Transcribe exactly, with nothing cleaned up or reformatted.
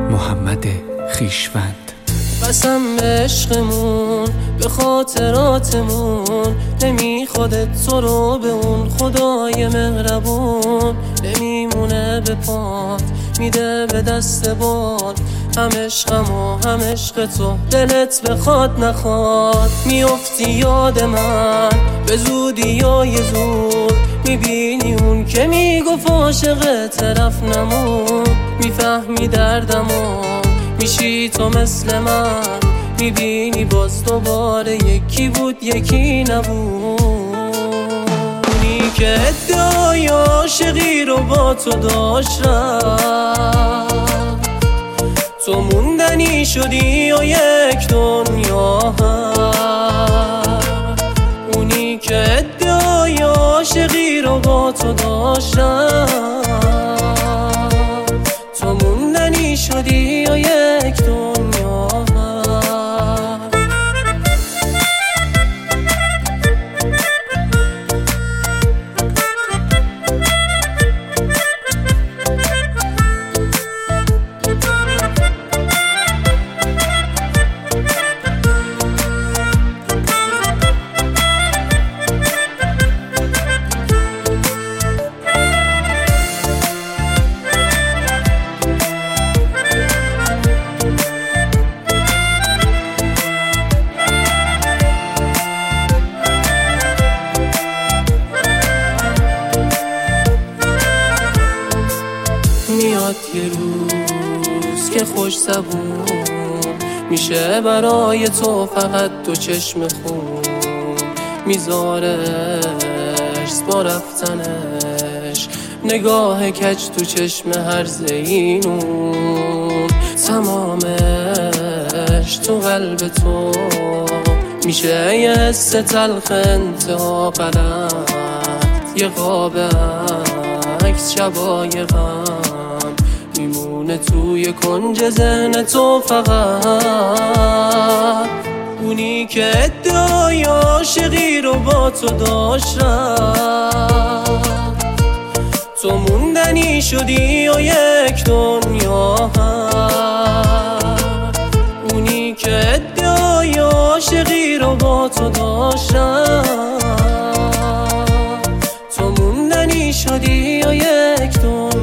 محمد خویشوند. قسم به عشقمون، به خاطراتمون، نمی خودت تو رو به اون خدای مهربون. نمیمونه به پات، میده به دست باد. هم عشقم و هم عشق تو، دلت بخواد نخواد. میافتی یاد من به زودی یا یه زود، میبینی اون که میگفت عاشق طرف نمون. میفهمی دردمو، میشی تو مثل من، میبینی باز دوباره یکی بود یکی نبود. اونی که ادعای عاشقی رو با تو داشت رفت، تو موندنی شدی و یک دنیا هم. اونی که ادعای عاشقی رو با تو داشت رفت، تو موندنی شدی و یک دنیا هم. میاد یه روز که خوش زبون میشه برای تو، فقط دو چشم خون میذارش با رفتنش. نگاه کج تو چشم هر زینون، تمامش تو قلب تو میشه یه حس تلخ انتها غلط. یه قاب عکس شبای غم میمونه توی کنج ذهن تو فقط. اونی که ادعای عاشقی رو با تو داشت رفت، تو موندنی شدی و یک دنیا هم. اونی که ادعای عاشقی رو با تو داشت رفت، تو موندنی شدی و یک دنیا.